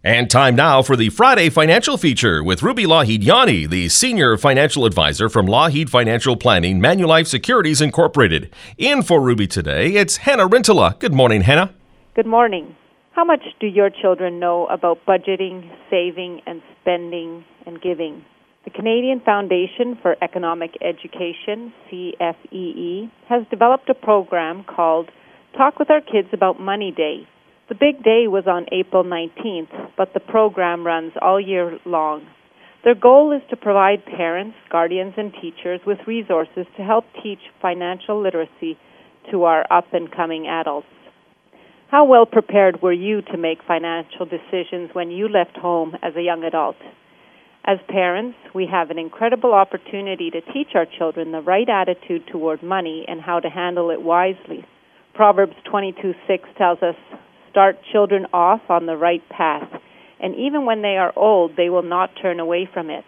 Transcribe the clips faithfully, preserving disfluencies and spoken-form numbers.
And time now for the Friday Financial Feature with Ruby Lougheed-Yanni, the Senior Financial Advisor from Lougheed Financial Planning, Manulife Securities Incorporated. In for Ruby today, it's Hannah Rintala. Good morning, Hannah. Good morning. How much do your children know about budgeting, saving, and spending and giving? The Canadian Foundation for Economic Education, C F E E, has developed a program called Talk with Our Kids About Money Day. The big day was on April nineteenth, but the program runs all year long. Their goal is to provide parents, guardians, and teachers with resources to help teach financial literacy to our up-and-coming adults. How well prepared were you to make financial decisions when you left home as a young adult? As parents, we have an incredible opportunity to teach our children the right attitude toward money and how to handle it wisely. Proverbs twenty-two six tells us, "Start children off on the right path, and even when they are old, they will not turn away from it."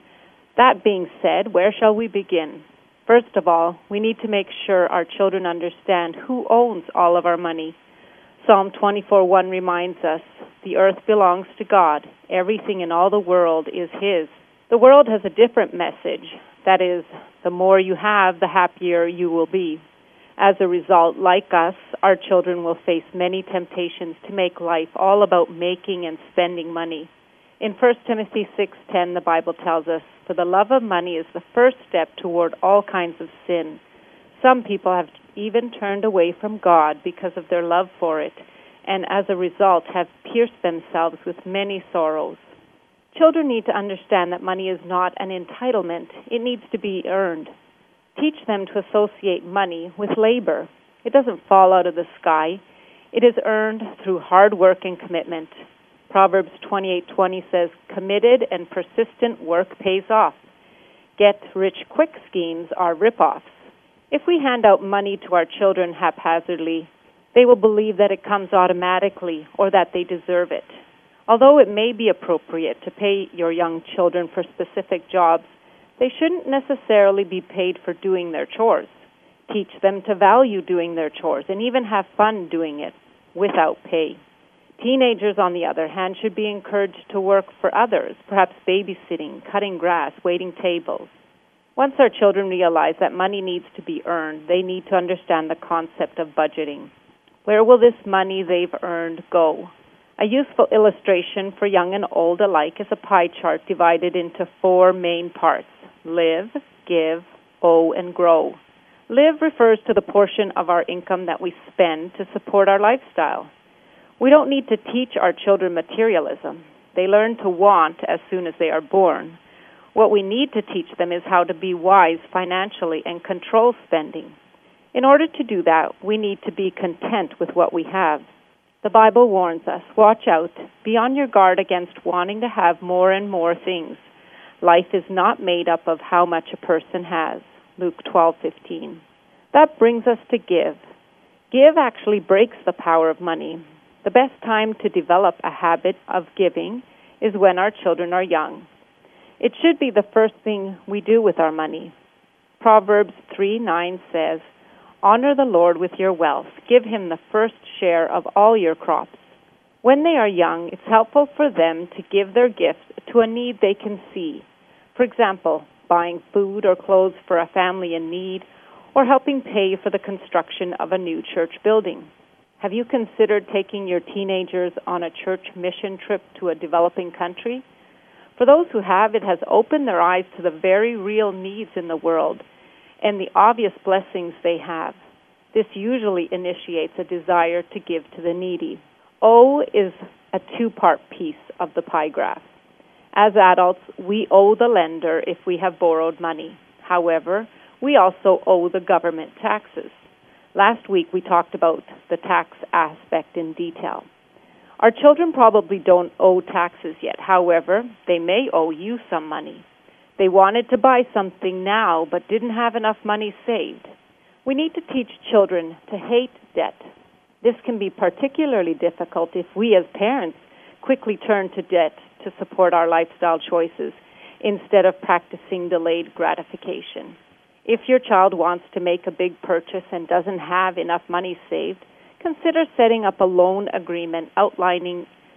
That being said, where shall we begin? First of all, we need to make sure our children understand who owns all of our money. Psalm twenty-four one reminds us, "The earth belongs to God. Everything in all the world is His." The world has a different message. That is, the more you have, the happier you will be. As a result, like us, our children will face many temptations to make life all about making and spending money. In First Timothy six ten, the Bible tells us, "For the love of money is the first step toward all kinds of sin." Some people have even turned away from God because of their love for it, and as a result have pierced themselves with many sorrows. Children need to understand that money is not an entitlement. It needs to be earned. Teach them to associate money with labor. It doesn't fall out of the sky. It is earned through hard work and commitment. Proverbs twenty-eight twenty says, "Committed and persistent work pays off. Get-rich-quick schemes are rip-offs." If we hand out money to our children haphazardly, they will believe that it comes automatically or that they deserve it. Although it may be appropriate to pay your young children for specific jobs, they shouldn't necessarily be paid for doing their chores. Teach them to value doing their chores and even have fun doing it without pay. Teenagers, on the other hand, should be encouraged to work for others, perhaps babysitting, cutting grass, waiting tables. Once our children realize that money needs to be earned, they need to understand the concept of budgeting. Where will this money they've earned go? A useful illustration for young and old alike is a pie chart divided into four main parts: live, give, owe, and grow. Live refers to the portion of our income that we spend to support our lifestyle. We don't need to teach our children materialism. They learn to want as soon as they are born. What we need to teach them is how to be wise financially and control spending. In order to do that, we need to be content with what we have. The Bible warns us, watch out, be on your guard against wanting to have more and more things. Life is not made up of how much a person has. Luke twelve fifteen. That brings us to give. Give actually breaks the power of money. The best time to develop a habit of giving is when our children are young. It should be the first thing we do with our money. Proverbs three nine says, "Honor the Lord with your wealth. Give Him the first share of all your crops." When they are young, it's helpful for them to give their gifts to a need they can see. For example, buying food or clothes for a family in need, or helping pay for the construction of a new church building. Have you considered taking your teenagers on a church mission trip to a developing country? For those who have, it has opened their eyes to the very real needs in the world and the obvious blessings they have. This usually initiates a desire to give to the needy. Owe is a two-part piece of the pie graph. As adults, we owe the lender if we have borrowed money. However, we also owe the government taxes. Last week, we talked about the tax aspect in detail. Our children probably don't owe taxes yet. However, they may owe you some money. They wanted to buy something now but didn't have enough money saved. We need to teach children to hate debt. This can be particularly difficult if we as parents quickly turn to debt to support our lifestyle choices instead of practicing delayed gratification. If your child wants to make a big purchase and doesn't have enough money saved, consider setting up a loan agreement outlining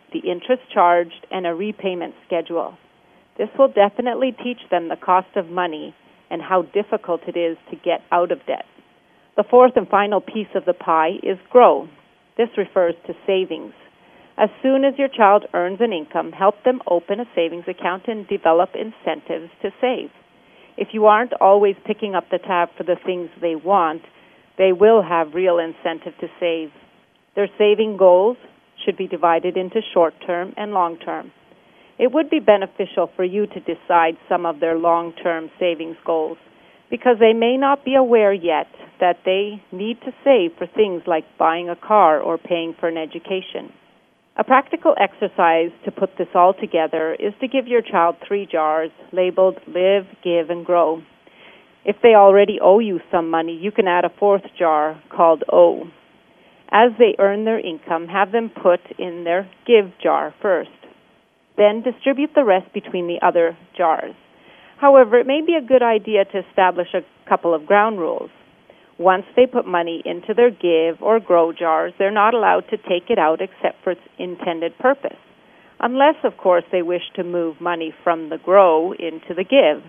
the interest charged, and a repayment schedule. This will definitely teach them the cost of money and how difficult it is to get out of debt. The fourth and final piece of the pie is grow. This refers to savings. As soon as your child earns an income, help them open a savings account and develop incentives to save. If you aren't always picking up the tab for the things they want, they will have real incentive to save. Their saving goals should be divided into short-term and long-term. It would be beneficial for you to decide some of their long-term savings goals, because they may not be aware yet that they need to save for things like buying a car or paying for an education. A practical exercise to put this all together is to give your child three jars labeled Live, Give, and Grow. If they already owe you some money, you can add a fourth jar called Owe. As they earn their income, have them put in their Give jar first. Then distribute the rest between the other jars. However, it may be a good idea to establish a couple of ground rules. Once they put money into their Give or Grow jars, they're not allowed to take it out except for its intended purpose, unless, of course, they wish to move money from the Grow into the Give.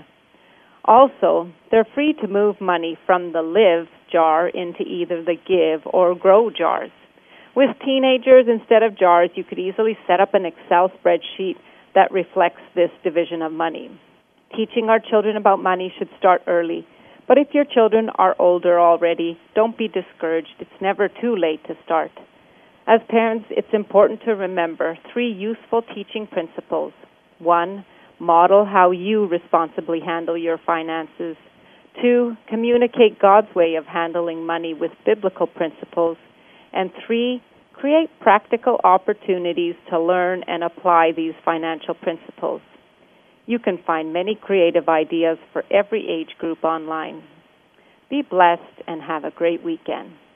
Also, they're free to move money from the Live jar into either the Give or Grow jars. With teenagers, instead of jars, you could easily set up an Excel spreadsheet that reflects this division of money. Teaching our children about money should start early. But if your children are older already, don't be discouraged. It's never too late to start. As parents, it's important to remember three useful teaching principles. One, model how you responsibly handle your finances. Two, communicate God's way of handling money with biblical principles. And three, create practical opportunities to learn and apply these financial principles. You can find many creative ideas for every age group online. Be blessed and have a great weekend.